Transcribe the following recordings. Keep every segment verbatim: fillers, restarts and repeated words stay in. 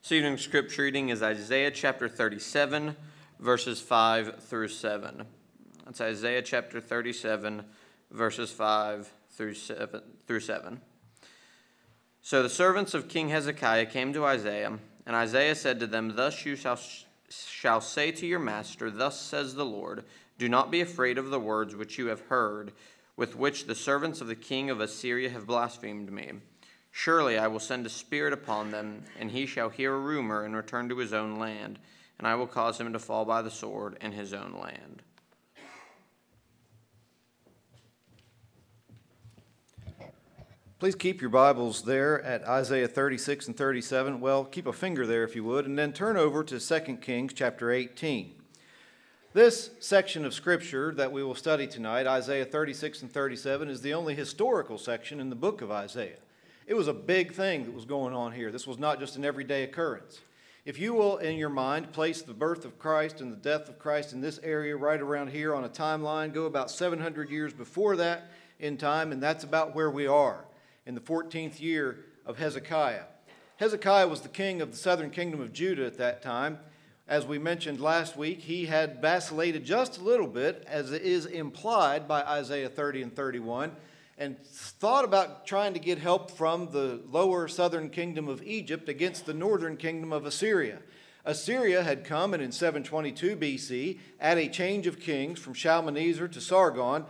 This evening's scripture reading is Isaiah chapter thirty-seven, verses five through seven. That's Isaiah chapter thirty-seven, verses five through seven. So the servants of King Hezekiah came to Isaiah, and Isaiah said to them, Thus you shall, shall say to your master, Thus says the Lord, Do not be afraid of the words which you have heard, with which the servants of the king of Assyria have blasphemed me. Surely I will send a spirit upon them, and he shall hear a rumor and return to his own land, and I will cause him to fall by the sword in his own land. Please keep your Bibles there at Isaiah thirty-six and thirty-seven. Well, keep a finger there if you would, and then turn over to Second Kings chapter eighteen. This section of Scripture that we will study tonight, Isaiah thirty-six and thirty-seven, is the only historical section in the book of Isaiah. It was a big thing that was going on here. This was not just an everyday occurrence. If you will, in your mind, place the birth of Christ and the death of Christ in this area right around here on a timeline, go about seven hundred years before that in time, and that's about where we are, in the fourteenth year of Hezekiah. Hezekiah was the king of the southern kingdom of Judah at that time. As we mentioned last week, he had vacillated just a little bit, as is implied by Isaiah thirty and thirty-one, and thought about trying to get help from the lower southern kingdom of Egypt against the northern kingdom of Assyria. Assyria had come, and in seven twenty-two B C, at a change of kings from Shalmaneser to Sargon,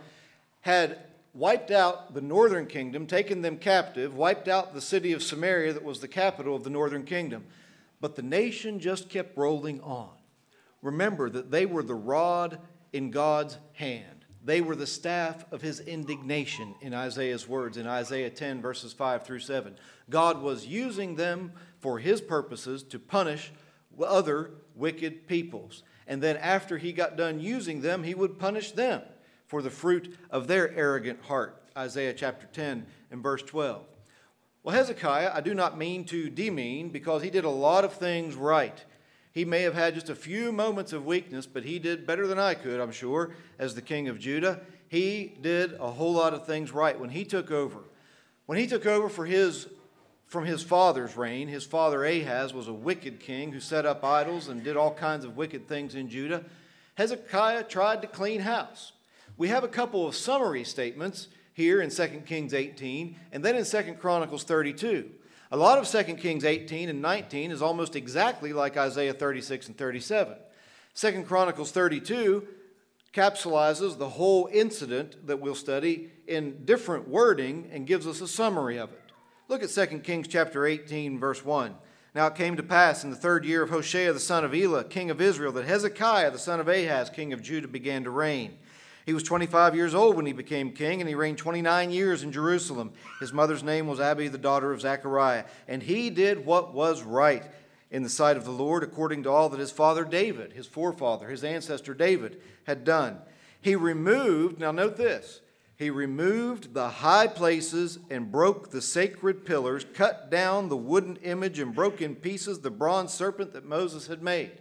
had wiped out the northern kingdom, taken them captive, wiped out the city of Samaria that was the capital of the northern kingdom. But the nation just kept rolling on. Remember that they were the rod in God's hand. They were the staff of his indignation, in Isaiah's words, in Isaiah ten, verses five through seven. God was using them for his purposes to punish other wicked peoples. And then after he got done using them, he would punish them for the fruit of their arrogant heart. Isaiah chapter ten and verse twelve. Well, Hezekiah, I do not mean to demean, because he did a lot of things right. He may have had just a few moments of weakness, but he did better than I could, I'm sure, as the king of Judah. He did a whole lot of things right when he took over. When he took over for his, from his father's reign, his father Ahaz was a wicked king who set up idols and did all kinds of wicked things in Judah. Hezekiah tried to clean house. We have a couple of summary statements here in Second Kings eighteen, and then in Second Chronicles thirty-two. A lot of Second Kings eighteen and nineteen is almost exactly like Isaiah thirty-six and thirty-seven. Second Chronicles thirty-two capsulizes the whole incident that we'll study in different wording and gives us a summary of it. Look at Second Kings chapter eighteen, verse one. Now it came to pass in the third year of Hoshea the son of Elah, king of Israel, that Hezekiah the son of Ahaz, king of Judah, began to reign. He was twenty-five years old when he became king, and he reigned twenty-nine years in Jerusalem. His mother's name was Abi, the daughter of Zechariah. And he did what was right in the sight of the Lord, according to all that his father David, his forefather, his ancestor David, had done. He removed, now note this, he removed the high places and broke the sacred pillars, cut down the wooden image and broke in pieces the bronze serpent that Moses had made.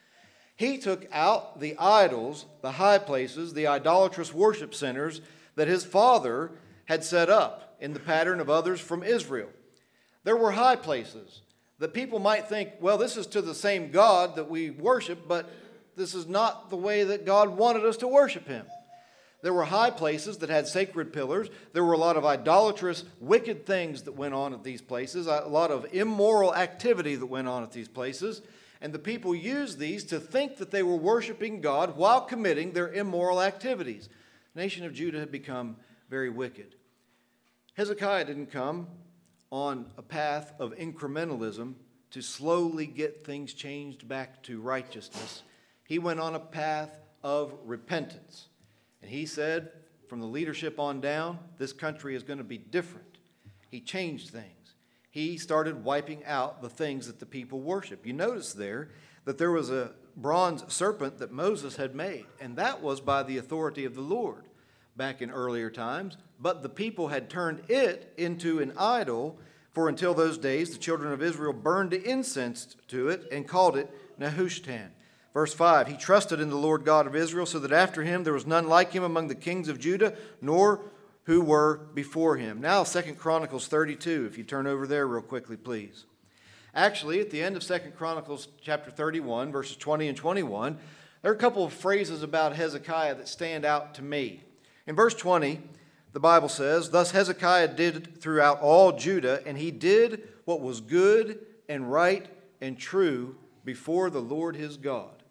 He took out the idols, the high places, the idolatrous worship centers that his father had set up in the pattern of others from Israel. There were high places that people might think, well, this is to the same God that we worship, but this is not the way that God wanted us to worship him. There were high places that had sacred pillars. There were a lot of idolatrous, wicked things that went on at these places, a lot of immoral activity that went on at these places. And the people used these to think that they were worshiping God while committing their immoral activities. The nation of Judah had become very wicked. Hezekiah didn't come on a path of incrementalism to slowly get things changed back to righteousness. He went on a path of repentance. And he said, from the leadership on down, this country is going to be different. He changed things. He started wiping out the things that the people worship. You notice there that there was a bronze serpent that Moses had made, and that was by the authority of the Lord back in earlier times. But the people had turned it into an idol, for until those days the children of Israel burned incense to it and called it Nehushtan. Verse five, he trusted in the Lord God of Israel, so that after him there was none like him among the kings of Judah, nor who were before him. Now Second Chronicles thirty-two, if you turn over there real quickly, please. Actually, at the end of Second Chronicles chapter thirty-one, verses twenty and twenty-one, there are a couple of phrases about Hezekiah that stand out to me. In verse twenty, the Bible says, "Thus Hezekiah did throughout all Judah, and he did what was good and right and true before the Lord his God."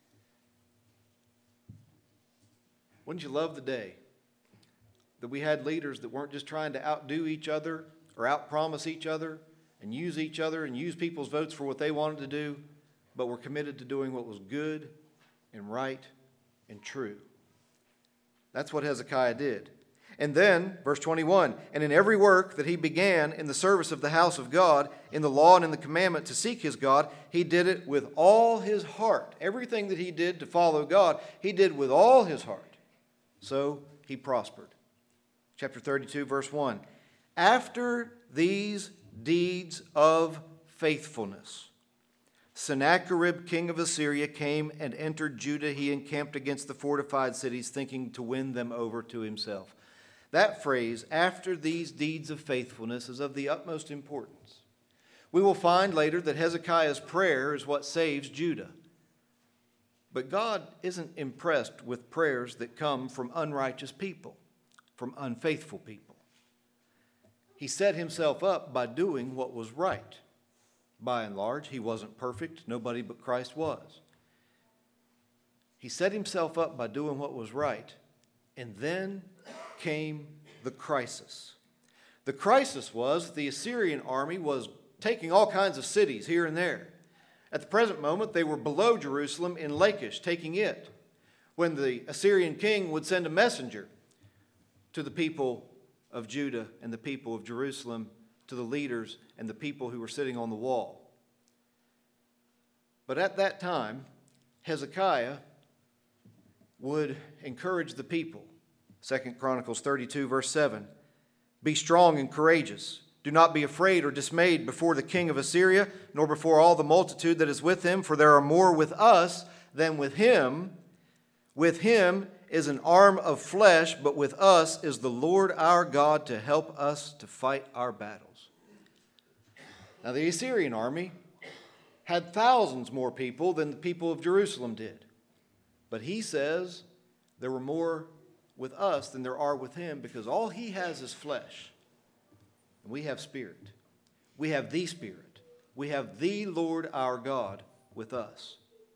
Wouldn't you love the day that we had leaders that weren't just trying to outdo each other or outpromise each other and use each other and use people's votes for what they wanted to do, but were committed to doing what was good and right and true? That's what Hezekiah did. And then, verse twenty-one, "And in every work that he began in the service of the house of God, in the law and in the commandment to seek his God, he did it with all his heart." Everything that he did to follow God, he did with all his heart. So he prospered. Chapter thirty-two, verse one, "After these deeds of faithfulness, Sennacherib, king of Assyria, came and entered Judah. He encamped against the fortified cities, thinking to win them over to himself." That phrase, "after these deeds of faithfulness," is of the utmost importance. We will find later that Hezekiah's prayer is what saves Judah. But God isn't impressed with prayers that come from unrighteous people, from unfaithful people. He set himself up by doing what was right. By and large, he wasn't perfect. Nobody but Christ was. He set himself up by doing what was right, and then came the crisis. The crisis was the Assyrian army was taking all kinds of cities here and there. At the present moment, they were below Jerusalem in Lachish, taking it, when the Assyrian king would send a messenger to the people of Judah and the people of Jerusalem, to the leaders and the people who were sitting on the wall. But at that time, Hezekiah would encourage the people. Second Chronicles thirty-two, verse seven, "Be strong and courageous. Do not be afraid or dismayed before the king of Assyria, nor before all the multitude that is with him, for there are more with us than with him. With him is an arm of flesh, but with us is the Lord our God to help us to fight our battles." Now, the Assyrian army had thousands more people than the people of Jerusalem did. But he says there were more with us than there are with him, because all he has is flesh. And we have spirit. We have the Spirit. We have the Lord our God with us.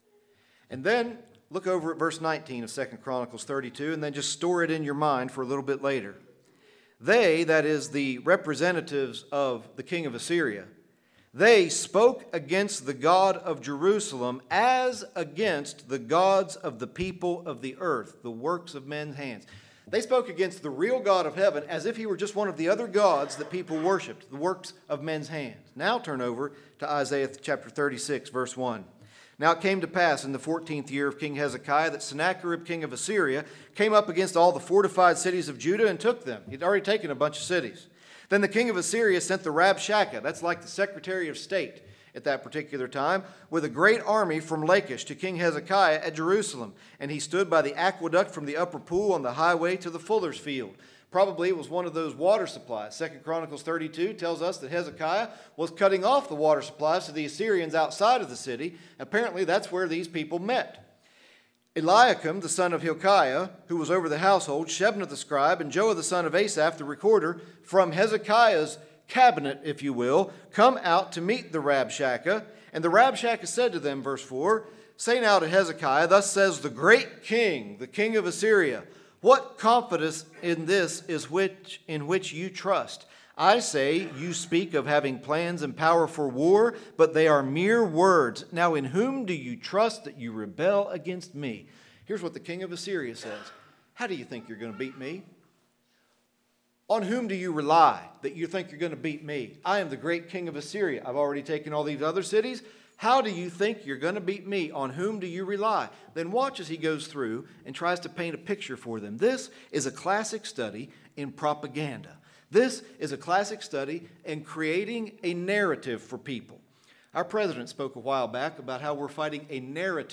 And then look over at verse nineteen of Second Chronicles thirty-two, and then just store it in your mind for a little bit later. "They," that is the representatives of the king of Assyria, "they spoke against the God of Jerusalem as against the gods of the people of the earth," the works of men's hands. They spoke against the real God of heaven as if he were just one of the other gods that people worshiped, the works of men's hands. Now turn over to Isaiah chapter thirty-six, verse one. "Now it came to pass in the fourteenth year of King Hezekiah that Sennacherib, king of Assyria, came up against all the fortified cities of Judah and took them." He'd already taken a bunch of cities. "Then the king of Assyria sent the Rabshakeh," that's like the Secretary of State at that particular time, "with a great army from Lachish to King Hezekiah at Jerusalem. And he stood by the aqueduct from the upper pool on the highway to the fuller's field." Probably it was one of those water supplies. Second Chronicles thirty-two tells us that Hezekiah was cutting off the water supplies to the Assyrians outside of the city. Apparently that's where these people met. "Eliakim, the son of Hilkiah, who was over the household, Shebna the scribe, and Joah the son of Asaph, the recorder, from Hezekiah's cabinet, if you will, come out to meet the Rabshakeh. And the Rabshakeh said to them," verse four, "Say now to Hezekiah, thus says the great king, the king of Assyria, what confidence in this is which in which you trust? I say, you speak of having plans and power for war, but they are mere words. Now in whom do you trust that you rebel against me?" Here's what the king of Assyria says. How do you think you're going to beat me? On whom do you rely that you think you're going to beat me? I am the great king of Assyria. I've already taken all these other cities. How do you think you're going to beat me? On whom do you rely? Then watch as he goes through and tries to paint a picture for them. This is a classic study in propaganda. This is a classic study in creating a narrative for people. Our president spoke a while back about how we're fighting a narrative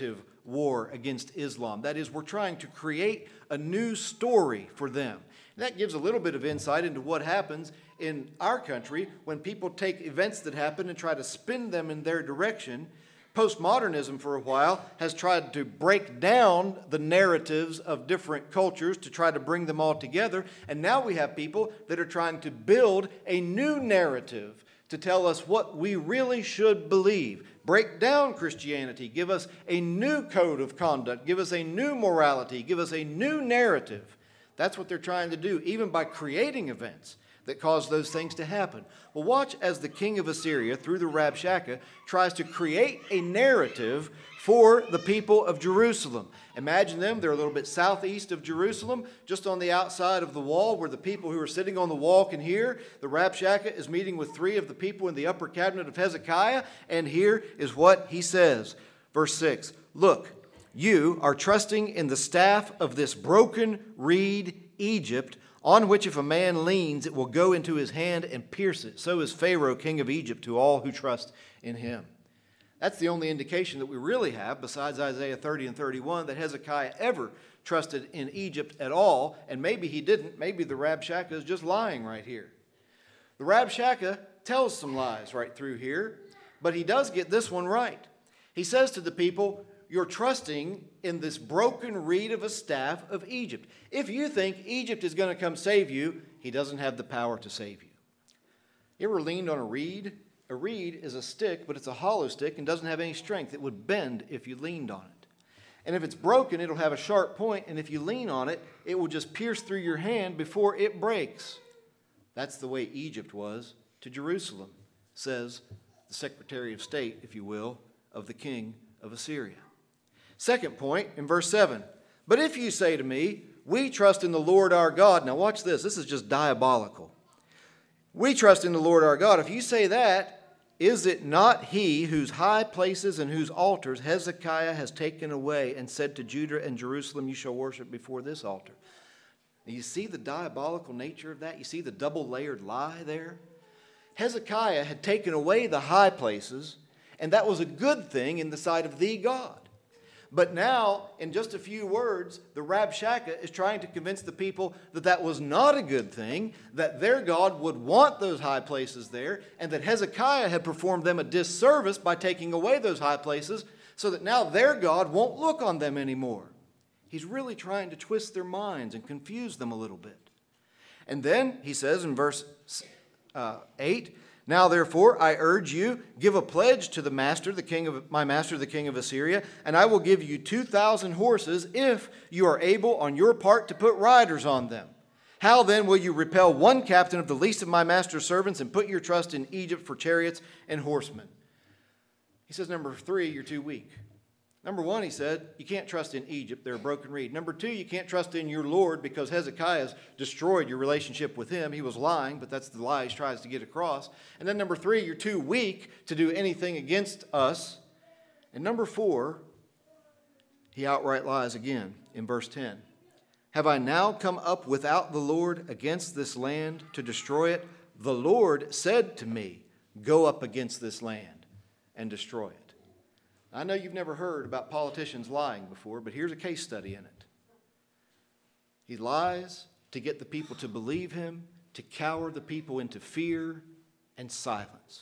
war against Islam. That is, we're trying to create a new story for them. And that gives a little bit of insight into what happens in our country when people take events that happen and try to spin them in their direction. Postmodernism, for a while, has tried to break down the narratives of different cultures to try to bring them all together. And now we have people that are trying to build a new narrative to tell us what we really should believe. Break down Christianity, give us a new code of conduct, give us a new morality, give us a new narrative. That's what they're trying to do, even by creating events that cause those things to happen. Well, watch as the king of Assyria, through the Rabshakeh, tries to create a narrative for the people of Jerusalem. Imagine them, they're a little bit southeast of Jerusalem, just on the outside of the wall where the people who are sitting on the wall can hear. The Rabshakeh is meeting with three of the people in the upper cabinet of Hezekiah, and here is what he says. Verse six, "Look, you are trusting in the staff of this broken reed, Egypt, on which if a man leans, it will go into his hand and pierce it. So is Pharaoh, king of Egypt, to all who trust in him." That's the only indication that we really have, besides Isaiah thirty and thirty-one, that Hezekiah ever trusted in Egypt at all. And maybe he didn't. Maybe the Rabshakeh is just lying right here. The Rabshakeh tells some lies right through here, but he does get this one right. He says to the people, you're trusting in this broken reed of a staff of Egypt. If you think Egypt is going to come save you, he doesn't have the power to save you. You ever leaned on a reed? A reed is a stick, but it's a hollow stick and doesn't have any strength. It would bend if you leaned on it. And if it's broken, it'll have a sharp point, and if you lean on it, it will just pierce through your hand before it breaks. That's the way Egypt was to Jerusalem, says the Secretary of State, if you will, of the king of Assyria. Second point in verse seven. "But if you say to me, we trust in the Lord our God." Now watch this. This is just diabolical. "We trust in the Lord our God." If you say that, is it not he whose high places and whose altars Hezekiah has taken away and said to Judah and Jerusalem, you shall worship before this altar? Now, you see the diabolical nature of that? You see the double-layered lie there? Hezekiah had taken away the high places, and that was a good thing in the sight of the God. But now, in just a few words, the Rabshakeh is trying to convince the people that that was not a good thing, that their God would want those high places there, and that Hezekiah had performed them a disservice by taking away those high places, so that now their God won't look on them anymore. He's really trying to twist their minds and confuse them a little bit. And then he says in verse uh, eight, "Now, therefore, I urge you, give a pledge to the master, the king of my master, the king of Assyria, and I will give you two thousand horses if you are able on your part to put riders on them. How then will you repel one captain of the least of my master's servants and put your trust in Egypt for chariots and horsemen?" He says, number three, you're too weak. Number one, he said, you can't trust in Egypt. They're a broken reed. Number two, you can't trust in your Lord because Hezekiah has destroyed your relationship with him. He was lying, but that's the lie he tries to get across. And then number three, you're too weak to do anything against us. And number four, he outright lies again in verse ten. "Have I now come up without the Lord against this land to destroy it? The Lord said to me, go up against this land and destroy it." I know you've never heard about politicians lying before, but here's a case study in it. He lies to get the people to believe him, to cower the people into fear and silence.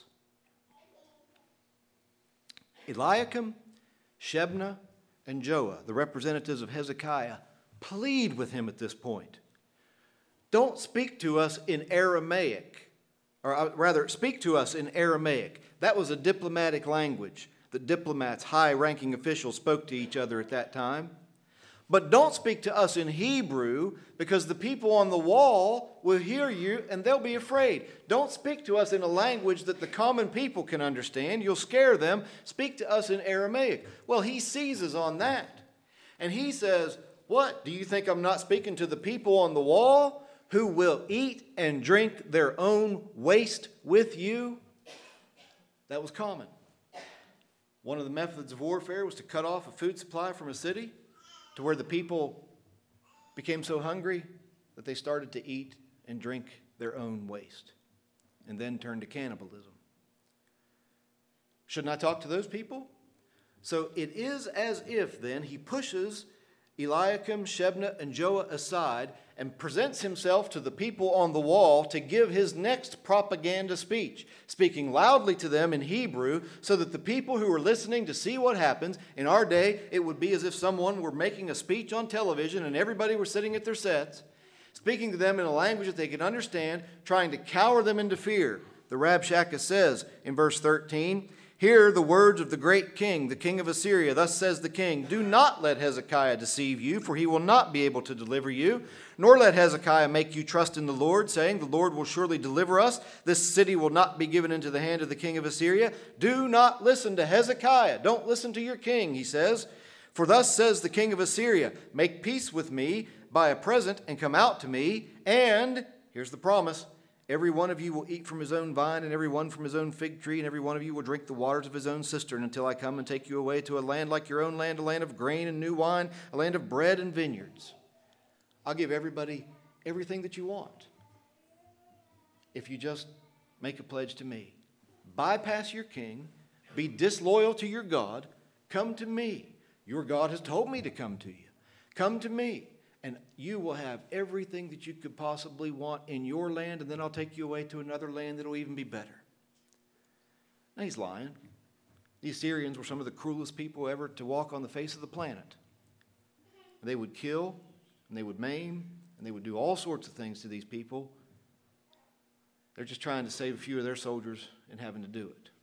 Eliakim, Shebna, and Joah, the representatives of Hezekiah, plead with him at this point. Don't speak to us in Aramaic, or rather, speak to us in Aramaic. That was a diplomatic language that diplomats, high-ranking officials spoke to each other at that time. But don't speak to us in Hebrew, because the people on the wall will hear you and they'll be afraid. Don't speak to us in a language that the common people can understand. You'll scare them. Speak to us in Aramaic. Well, he seizes on that. And he says, what? Do you think I'm not speaking to the people on the wall who will eat and drink their own waste with you? That was common. One of the methods of warfare was to cut off a food supply from a city to where the people became so hungry that they started to eat and drink their own waste and then turned to cannibalism. Shouldn't I talk to those people? So it is as if then he pushes Eliakim, Shebna, and Joah aside and presents himself to the people on the wall to give his next propaganda speech, speaking loudly to them in Hebrew so that the people who are listening to see what happens. In our day, it would be as if someone were making a speech on television and everybody were sitting at their sets, speaking to them in a language that they could understand, trying to cower them into fear. The Rabshakeh says in verse thirteen, "Hear the words of the great king, the king of Assyria. Thus says the king, do not let Hezekiah deceive you, for he will not be able to deliver you. Nor let Hezekiah make you trust in the Lord, saying, the Lord will surely deliver us. This city will not be given into the hand of the king of Assyria. Do not listen to Hezekiah. Don't listen to your king," he says. "For thus says the king of Assyria, make peace with me by a present and come out to me. And," here's the promise, "every one of you will eat from his own vine, and every one from his own fig tree, and every one of you will drink the waters of his own cistern until I come and take you away to a land like your own land, a land of grain and new wine, a land of bread and vineyards. I'll give everybody everything that you want if you just make a pledge to me. Bypass your king, be disloyal to your God, come to me. Your God has told me to come to you. Come to me. And you will have everything that you could possibly want in your land, and then I'll take you away to another land that will even be better." Now he's lying. The Assyrians were some of the cruelest people ever to walk on the face of the planet. They would kill, and they would maim, and they would do all sorts of things to these people. They're just trying to save a few of their soldiers and having to do it.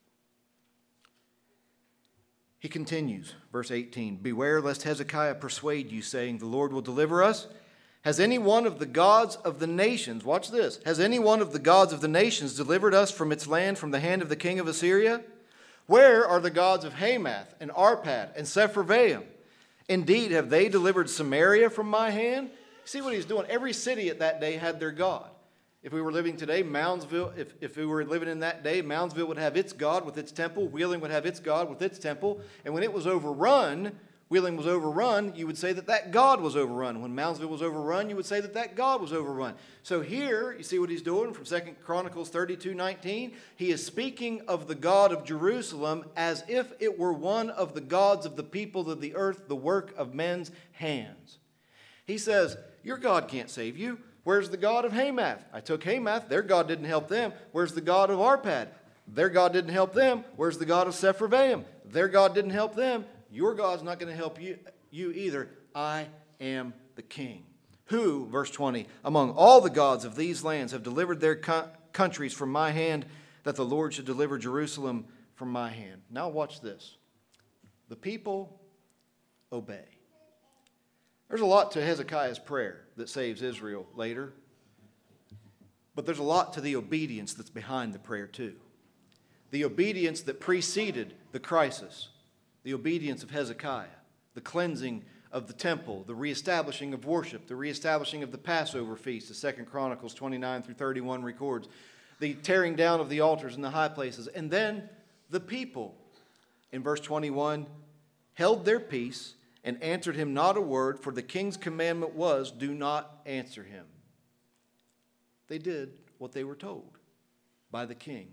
He continues, verse eighteen, "Beware lest Hezekiah persuade you, saying, the Lord will deliver us. Has any one of the gods of the nations," watch this, "has any one of the gods of the nations delivered us from its land from the hand of the king of Assyria? Where are the gods of Hamath and Arpad and Sepharvaim? Indeed, have they delivered Samaria from my hand?" See what he's doing? Every city at that day had their god. If we were living today, Moundsville, if, if we were living in that day, Moundsville would have its god with its temple. Wheeling would have its god with its temple. And when it was overrun, Wheeling was overrun, you would say that that god was overrun. When Moundsville was overrun, you would say that that god was overrun. So here, you see what he's doing from Second Chronicles thirty-two nineteen. He is speaking of the God of Jerusalem as if it were one of the gods of the people of the earth, the work of men's hands. He says, your God can't save you. Where's the God of Hamath? I took Hamath. Their God didn't help them. Where's the God of Arpad? Their God didn't help them. Where's the God of Sepharvaim? Their God didn't help them. Your God's not going to help you, you either. I am the king. Who, verse twenty, among all the gods of these lands have delivered their co- countries from my hand, that the Lord should deliver Jerusalem from my hand. Now watch this. The people obey. There's a lot to Hezekiah's prayer that saves Israel later. But there's a lot to the obedience that's behind the prayer too. The obedience that preceded the crisis. The obedience of Hezekiah. The cleansing of the temple. The reestablishing of worship. The reestablishing of the Passover feast. The Second Chronicles twenty-nine through thirty-one records. The tearing down of the altars in the high places. And then the people, in verse twenty-one, held their peace and answered him not a word, for the king's commandment was, do not answer him. They did what they were told by the king.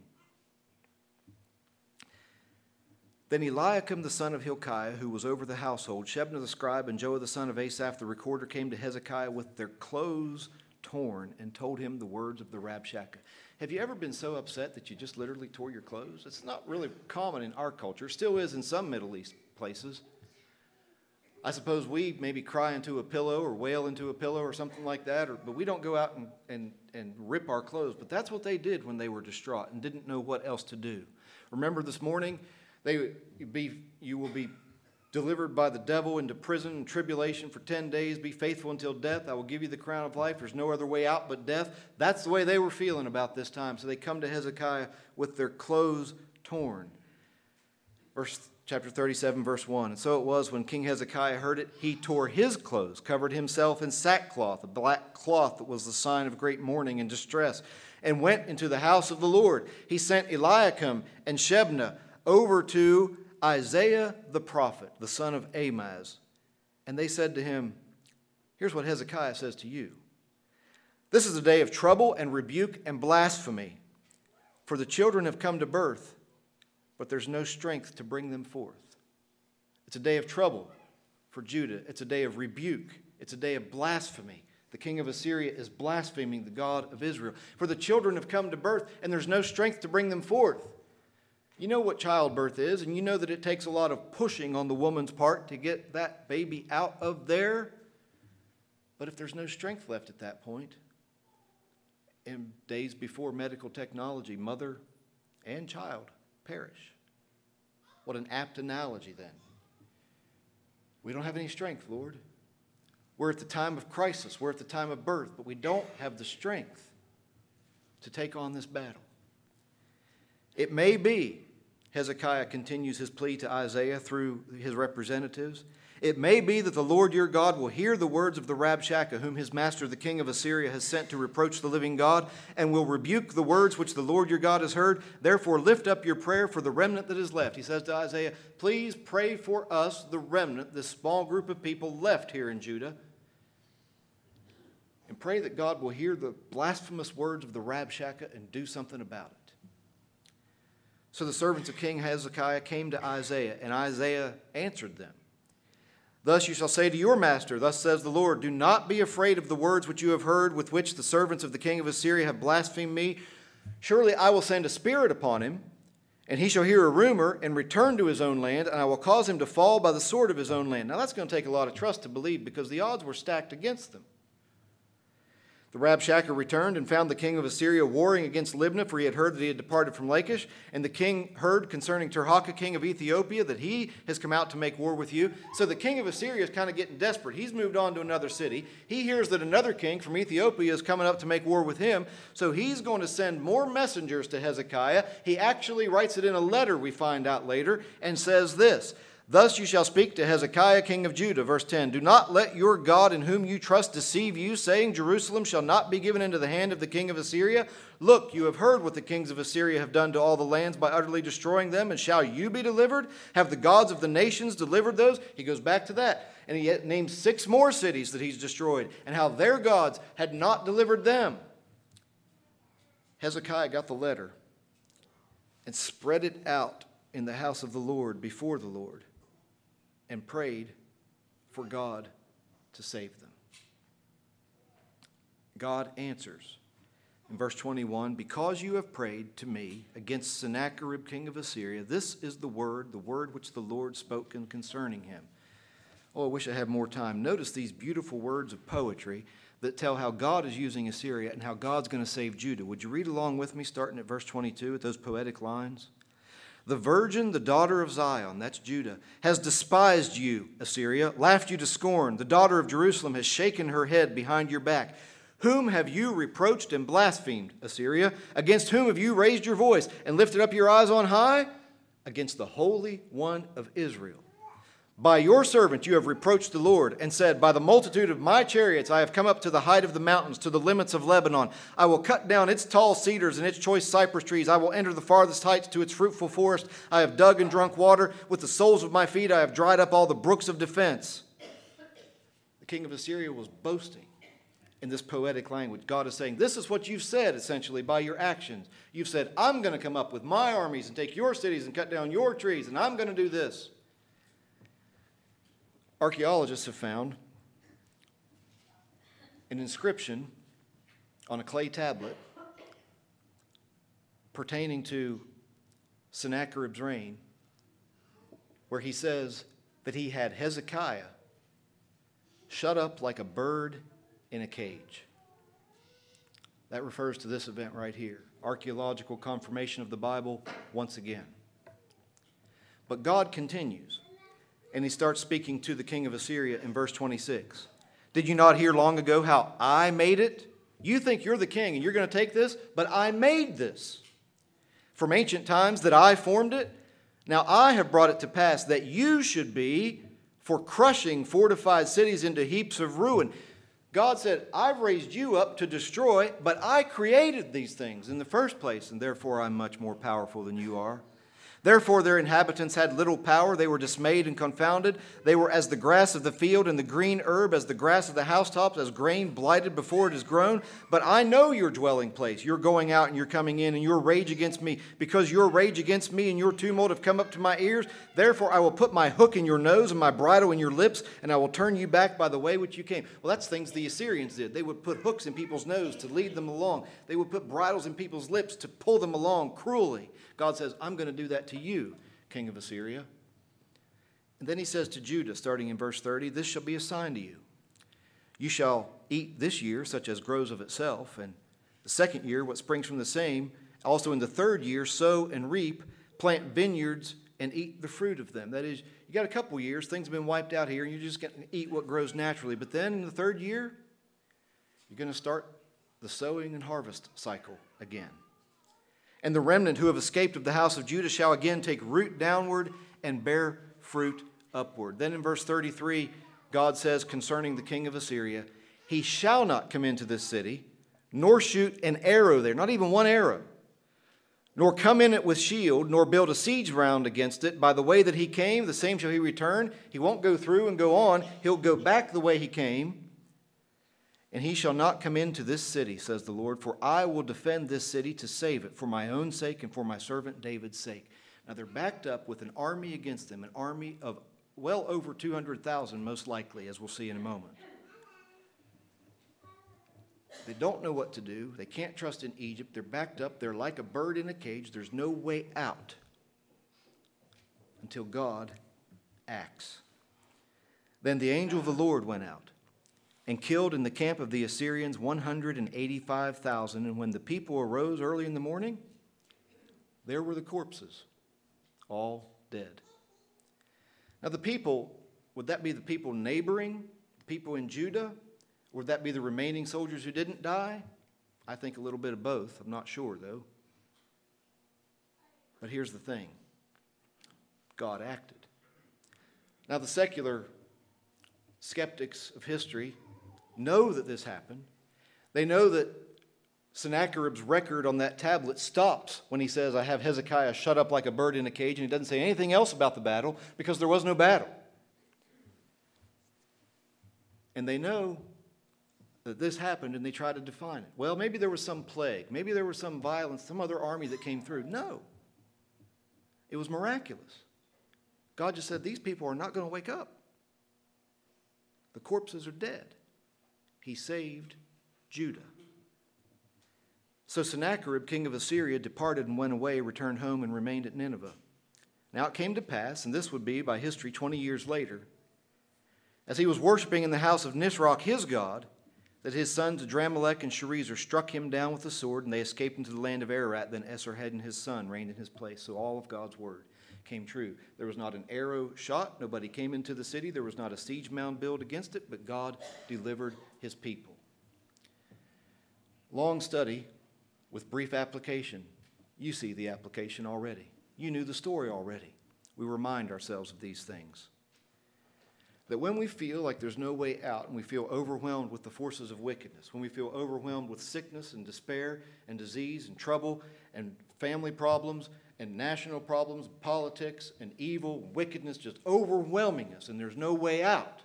Then Eliakim the son of Hilkiah, who was over the household, Shebna the scribe, and Joah the son of Asaph the recorder came to Hezekiah with their clothes torn and told him the words of the Rabshakeh. Have you ever been so upset that you just literally tore your clothes? It's not really common in our culture. Still is in some Middle East places. I suppose we maybe cry into a pillow or wail into a pillow or something like that, or, but we don't go out and, and, and rip our clothes. But that's what they did when they were distraught and didn't know what else to do. Remember this morning, they be, you will be delivered by the devil into prison and tribulation for ten days. Be faithful until death. I will give you the crown of life. There's no other way out but death. That's the way they were feeling about this time. So they come to Hezekiah with their clothes torn. Verse Chapter thirty-seven, verse one. And so it was when King Hezekiah heard it, he tore his clothes, covered himself in sackcloth, a black cloth that was the sign of great mourning and distress, and went into the house of the Lord. He sent Eliakim and Shebna over to Isaiah the prophet, the son of Amoz. And they said to him, here's what Hezekiah says to you. This is a day of trouble and rebuke and blasphemy, for the children have come to birth, but there's no strength to bring them forth. It's a day of trouble for Judah. It's a day of rebuke. It's a day of blasphemy. The king of Assyria is blaspheming the God of Israel. For the children have come to birth, and there's no strength to bring them forth. You know what childbirth is, and you know that it takes a lot of pushing on the woman's part to get that baby out of there. But if there's no strength left at that point, in days before medical technology, mother and child perish. What an apt analogy then. We don't have any strength, Lord. We're at the time of crisis. We're at the time of birth, but we don't have the strength to take on this battle. It may be, Hezekiah continues his plea to Isaiah through his representatives, it may be that the Lord your God will hear the words of the Rabshakeh, whom his master the king of Assyria has sent to reproach the living God, and will rebuke the words which the Lord your God has heard. Therefore lift up your prayer for the remnant that is left. He says to Isaiah, please pray for us, the remnant, this small group of people left here in Judah, and pray that God will hear the blasphemous words of the Rabshakeh and do something about it. So the servants of King Hezekiah came to Isaiah, and Isaiah answered them. Thus you shall say to your master, thus says the Lord, do not be afraid of the words which you have heard, with which the servants of the king of Assyria have blasphemed me. Surely I will send a spirit upon him, and he shall hear a rumor and return to his own land, and I will cause him to fall by the sword of his own land. Now that's going to take a lot of trust to believe, because the odds were stacked against them. The Rabshakeh returned and found the king of Assyria warring against Libnah, for he had heard that he had departed from Lachish. And the king heard concerning Tirhakah, king of Ethiopia, that he has come out to make war with you. So the king of Assyria is kind of getting desperate. He's moved on to another city. He hears that another king from Ethiopia is coming up to make war with him. So he's going to send more messengers to Hezekiah. He actually writes it in a letter, we find out later, and says this. Thus you shall speak to Hezekiah, king of Judah. Verse ten, do not let your God in whom you trust deceive you, saying, Jerusalem shall not be given into the hand of the king of Assyria. Look, you have heard what the kings of Assyria have done to all the lands by utterly destroying them, and shall you be delivered? Have the gods of the nations delivered those? He goes back to that, and he names six more cities that he's destroyed, and how their gods had not delivered them. Hezekiah got the letter and spread it out in the house of the Lord before the Lord, and prayed for God to save them. God answers. In verse twenty-one, because you have prayed to me against Sennacherib, king of Assyria, this is the word, the word which the Lord spoke concerning him. Oh, I wish I had more time. Notice these beautiful words of poetry that tell how God is using Assyria and how God's going to save Judah. Would you read along with me, starting at verse twenty-two, at those poetic lines? The virgin, the daughter of Zion, that's Judah, has despised you, Assyria, laughed you to scorn. The daughter of Jerusalem has shaken her head behind your back. Whom have you reproached and blasphemed, Assyria? Against whom have you raised your voice and lifted up your eyes on high? Against the Holy One of Israel. By your servant you have reproached the Lord, and said, by the multitude of my chariots I have come up to the height of the mountains, to the limits of Lebanon. I will cut down its tall cedars and its choice cypress trees. I will enter the farthest heights to its fruitful forest. I have dug and drunk water. With the soles of my feet I have dried up all the brooks of defense. The king of Assyria was boasting in this poetic language. God is saying, this is what you've said, essentially, by your actions. You've said, I'm going to come up with my armies and take your cities and cut down your trees, and I'm going to do this. Archaeologists have found an inscription on a clay tablet pertaining to Sennacherib's reign, where he says that he had Hezekiah shut up like a bird in a cage. That refers to this event right here. Archaeological confirmation of the Bible once again. But God continues. And he starts speaking to the king of Assyria in verse twenty-six. Did you not hear long ago how I made it? You think you're the king and you're going to take this, but I made this. From ancient times that I formed it. Now I have brought it to pass that you should be for crushing fortified cities into heaps of ruin. God said, I've raised you up to destroy, but I created these things in the first place, and therefore I'm much more powerful than you are. Therefore their inhabitants had little power. They were dismayed and confounded. They were as the grass of the field and the green herb, as the grass of the housetops, as grain blighted before it is grown. But I know your dwelling place. You're going out and you're coming in, and your rage against me. Because your rage against me and your tumult have come up to my ears, therefore I will put my hook in your nose and my bridle in your lips, and I will turn you back by the way which you came. Well, that's things the Assyrians did. They would put hooks in people's nose to lead them along. They would put bridles in people's lips to pull them along cruelly. God says, I'm going to do that to you, king of Assyria. And then he says to Judah, starting in verse thirty, this shall be a sign to you. You shall eat this year such as grows of itself, and the second year what springs from the same. Also in the third year sow and reap, plant vineyards and eat the fruit of them. That is, you got a couple years, things have been wiped out here, and you're just going to eat what grows naturally. But then in the third year, you're going to start the sowing and harvest cycle again. And the remnant who have escaped of the house of Judah shall again take root downward and bear fruit upward. Then in verse thirty-three, God says concerning the king of Assyria, he shall not come into this city, nor shoot an arrow there, not even one arrow, nor come in it with shield, nor build a siege round against it. By the way that he came, the same shall he return. He won't go through and go on. He'll go back the way he came. And he shall not come into this city, says the Lord, for I will defend this city to save it for my own sake and for my servant David's sake. Now they're backed up with an army against them, an army of well over two hundred thousand, most likely, as we'll see in a moment. They don't know what to do. They can't trust in Egypt. They're backed up. They're like a bird in a cage. There's no way out until God acts. Then the angel of the Lord went out and killed in the camp of the Assyrians one hundred eighty-five thousand. And when the people arose early in the morning, there were the corpses, all dead. Now the people, would that be the people neighboring, the people in Judah? Or would that be the remaining soldiers who didn't die? I think a little bit of both. I'm not sure, though. But here's the thing. God acted. Now the secular skeptics of history know that this happened. They know that Sennacherib's record on that tablet stops when he says, I have Hezekiah shut up like a bird in a cage, and he doesn't say anything else about the battle because there was no battle. And they know that this happened, and they try to define it. Well, maybe there was some plague. Maybe there was some violence, some other army that came through. No. It was miraculous. God just said, these people are not going to wake up. The corpses are dead. He saved Judah. So Sennacherib, king of Assyria, departed and went away, returned home, and remained at Nineveh. Now it came to pass, and this would be by history twenty years later, as he was worshiping in the house of Nisroch, his god, that his sons Adramelech and Sharezer struck him down with the sword, and they escaped into the land of Ararat. Then Esarhaddon his son reigned in his place. So all of God's word came true. There was not an arrow shot. Nobody came into the city. There was not a siege mound built against it, but God delivered his people. Long study with brief application. You see the application already. You knew the story already. We remind ourselves of these things. That when we feel like there's no way out and we feel overwhelmed with the forces of wickedness, when we feel overwhelmed with sickness and despair and disease and trouble and family problems and national problems, politics and evil, wickedness just overwhelming us and there's no way out,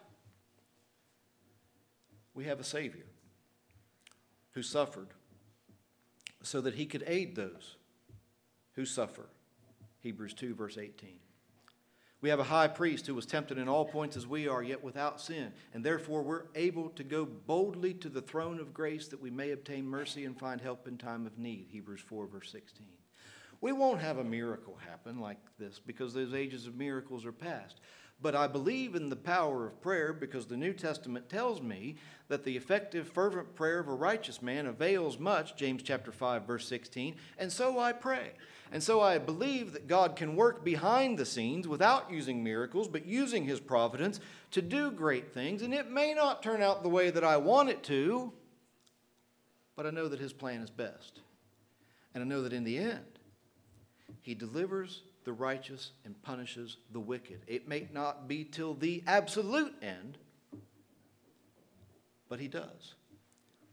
we have a Savior who suffered so that he could aid those who suffer. Hebrews two, verse eighteen. We have a high priest who was tempted in all points as we are, yet without sin. And therefore we're able to go boldly to the throne of grace that we may obtain mercy and find help in time of need. Hebrews four, verse sixteen. We won't have a miracle happen like this because those ages of miracles are past. But I believe in the power of prayer because the New Testament tells me that the effective, fervent prayer of a righteous man avails much, James chapter five, verse sixteen. And so I pray. And so I believe that God can work behind the scenes without using miracles, but using his providence to do great things. And it may not turn out the way that I want it to, but I know that his plan is best. And I know that in the end, he delivers the righteous and punishes the wicked. It may not be till the absolute end, but he does.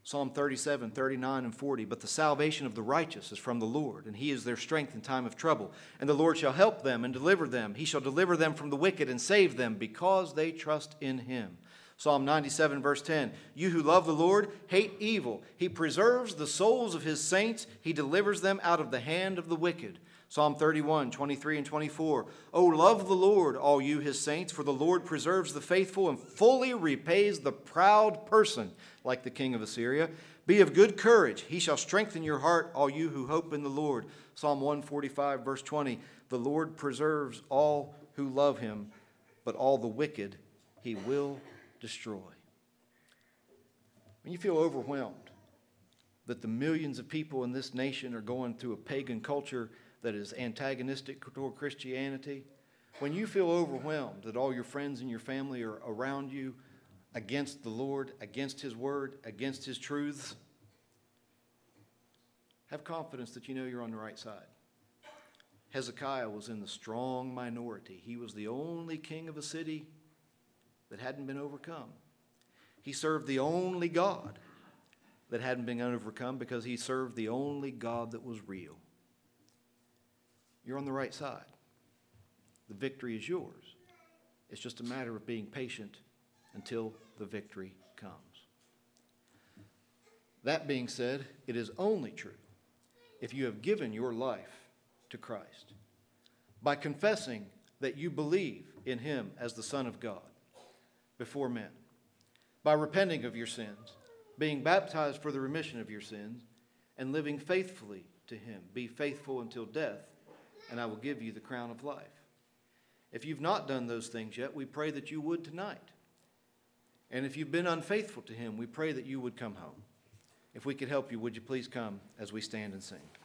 Psalm thirty-seven, thirty-nine, and forty. But the salvation of the righteous is from the Lord, and he is their strength in time of trouble. And the Lord shall help them and deliver them. He shall deliver them from the wicked and save them, because they trust in him. Psalm ninety-seven, verse ten. You who love the Lord, hate evil. He preserves the souls of his saints. He delivers them out of the hand of the wicked. Psalm thirty-one, twenty-three, and twenty-four. O love the Lord, all you his saints, for the Lord preserves the faithful and fully repays the proud person, like the king of Assyria. Be of good courage. He shall strengthen your heart, all you who hope in the Lord. Psalm one forty-five, verse twenty. The Lord preserves all who love him, but all the wicked he will destroy. When you feel overwhelmed that the millions of people in this nation are going through a pagan culture that is antagonistic toward Christianity, when you feel overwhelmed that all your friends and your family are around you against the Lord, against his word, against his truths, have confidence that you know you're on the right side. Hezekiah was in the strong minority. He was the only king of a city that hadn't been overcome. He served the only God that hadn't been overcome, because he served the only God that was real. You're on the right side. The victory is yours. It's just a matter of being patient until the victory comes. That being said, it is only true if you have given your life to Christ by confessing that you believe in him as the Son of God before men, by repenting of your sins, being baptized for the remission of your sins, and living faithfully to him. Be faithful until death, and I will give you the crown of life. If you've not done those things yet, we pray that you would tonight. And if you've been unfaithful to him, we pray that you would come home. If we could help you, would you please come as we stand and sing?